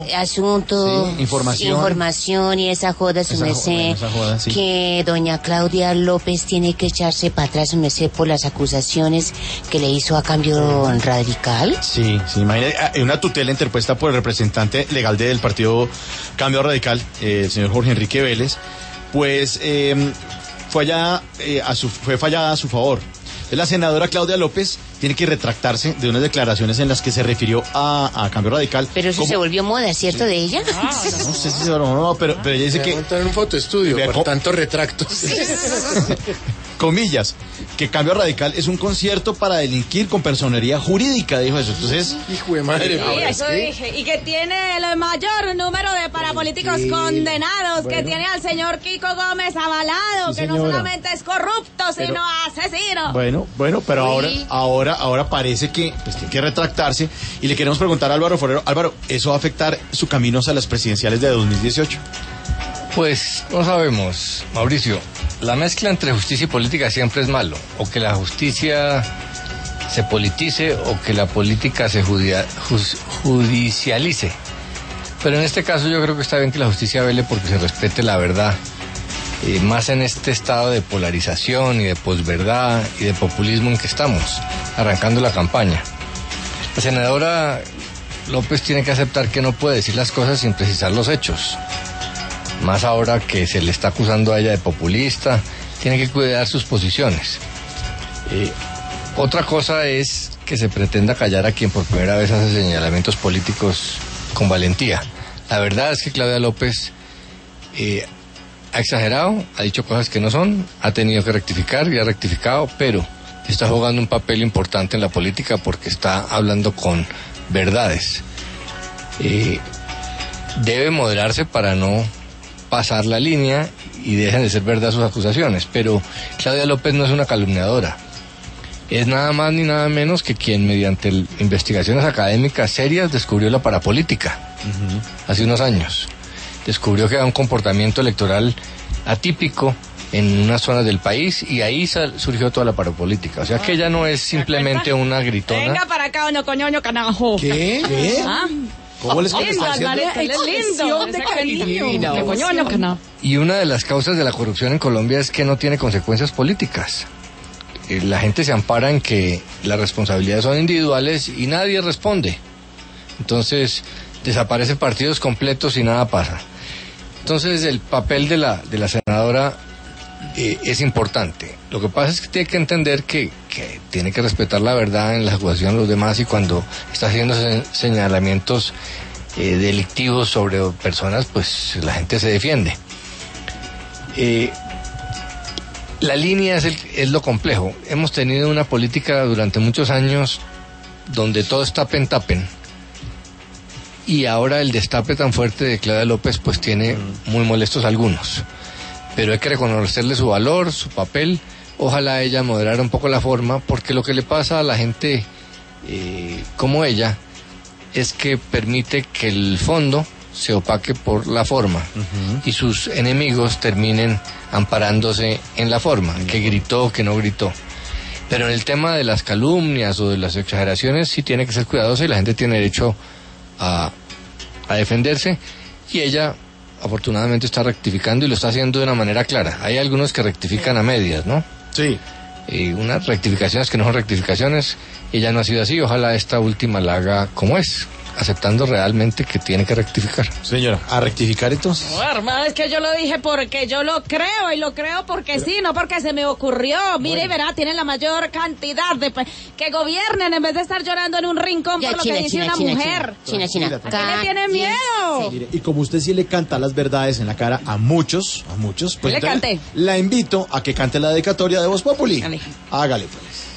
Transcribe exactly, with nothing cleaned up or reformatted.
asunto, sí, información. información y esa joda, su merced, sí. Que doña Claudia López tiene que echarse para atrás, su merced, por las acusaciones que le hizo a Cambio Radical. Sí, sí, imagínate, hay una tutela interpuesta por el representante legal del partido Cambio Radical, eh, el señor Jorge Enrique Vélez, pues eh, fue, allá, eh, a su, fue fallada a su favor. La senadora Claudia López tiene que retractarse de unas declaraciones en las que se refirió a, a Cambio Radical. Pero eso como... se volvió moda, ¿cierto? Sí. De ella. Ah, no. no sé si se volvió moda, pero, pero ella dice me que... voy a montar en un fotoestudio por com... tantos retractos. Sí. Comillas, que Cambio Radical es un concierto para delinquir con personería jurídica, dijo eso. Entonces... Hijo de madre. Sí, eso ¿qué? Dije. Y que tiene el mayor número de parapoliticos sí. condenados, bueno. Que tiene al señor Kiko Gómez avalado, sí, que no solamente es corrupto, pero... sino asesino. Bueno, bueno, pero ahora, ahora, ahora parece que pues, tiene que retractarse. Y le queremos preguntar a Álvaro Forero, Álvaro, ¿eso va a afectar su camino hacia las presidenciales de dos mil dieciocho? Pues no sabemos, Mauricio. La mezcla entre justicia y política siempre es malo. O que la justicia se politice o que la política se judia, juz, judicialice. Pero en este caso yo creo que está bien que la justicia vele porque se respete la verdad. Eh, más en este estado de polarización y de posverdad y de populismo en que estamos, arrancando la campaña. La senadora López tiene que aceptar que no puede decir las cosas sin precisar los hechos. Más ahora que se le está acusando a ella de populista, tiene que cuidar sus posiciones. Eh, otra cosa es que se pretenda callar a quien por primera vez hace señalamientos políticos con valentía. La verdad es que Claudia López eh, ha exagerado, ha dicho cosas que no son, ha tenido que rectificar y ha rectificado, pero está jugando un papel importante en la política porque está hablando con verdades. Eh, debe moderarse para no pasar la línea y dejen de ser verdad sus acusaciones, pero Claudia López no es una calumniadora, es nada más ni nada menos que quien mediante investigaciones académicas serias descubrió la parapolítica, uh-huh. hace unos años, descubrió que había un comportamiento electoral atípico en unas zonas del país y ahí sal, surgió toda la parapolítica, o sea que ella no es simplemente una gritona. Venga para acá, no coñoño canajo. ¿Qué? ¿Qué? ¿Ah? ¿Cómo les está haciendo? Es lindo, de cariño. De coñoño que no. Y una de las causas de la corrupción en Colombia es que no tiene consecuencias políticas. La gente se ampara en que las responsabilidades son individuales y nadie responde. Entonces desaparecen partidos completos y nada pasa. Entonces el papel de la de la senadora eh, es importante. Lo que pasa es que tiene que entender que, que tiene que respetar la verdad en la acusación de los demás y cuando está haciendo se, señalamientos eh, delictivos sobre personas, pues la gente se defiende. Eh, la línea es, el, es lo complejo. Hemos tenido una política durante muchos años donde todo está tapen-tapen y ahora el destape tan fuerte de Claudia López pues tiene muy molestos a algunos. Pero hay que reconocerle su valor, su papel. Ojalá ella moderara un poco la forma, porque lo que le pasa a la gente eh, como ella es que permite que el fondo se opaque por la forma uh-huh. y sus enemigos terminen amparándose en la forma, uh-huh. que gritó, que no gritó. Pero en el tema de las calumnias o de las exageraciones sí tiene que ser cuidadosa y la gente tiene derecho a, a defenderse y ella afortunadamente está rectificando y lo está haciendo de una manera clara. Hay algunos que rectifican a medias, ¿no? Sí. Y unas rectificaciones que no son rectificaciones, ella no ha sido así, ojalá esta última la haga como es, aceptando realmente que tiene que rectificar. Señora, ¿a rectificar entonces? No, hermano, es que yo lo dije porque yo lo creo y lo creo porque Pero... sí, no porque se me ocurrió. Mire, bueno. y verá, tienen la mayor cantidad de... que gobiernen en vez de estar llorando en un rincón ya, por lo China, que dice China, una China, mujer. China, China. China. ¿A qué le tiene miedo? Sí. Y como usted sí le canta las verdades en la cara a muchos, a muchos, pues le canté. La invito a que cante la dedicatoria de Voz Populi. Dale. Hágale pues.